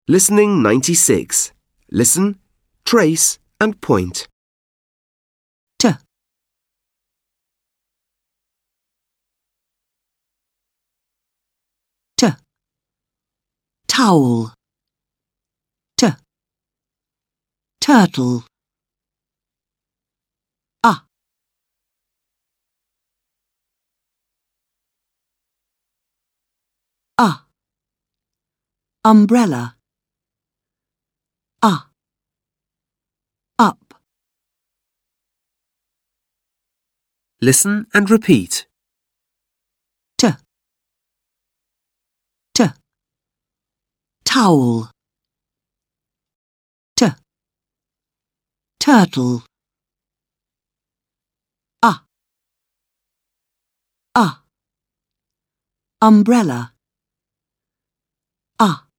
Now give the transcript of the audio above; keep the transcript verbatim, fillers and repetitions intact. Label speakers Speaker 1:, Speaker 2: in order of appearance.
Speaker 1: Listening ninety-six. Listen, trace and point.
Speaker 2: T, t, towel, t, turtle, a, a, umbrella, a, up.
Speaker 1: Listen and repeat.
Speaker 2: T, t, towel, t, turtle, a, a, umbrella, a.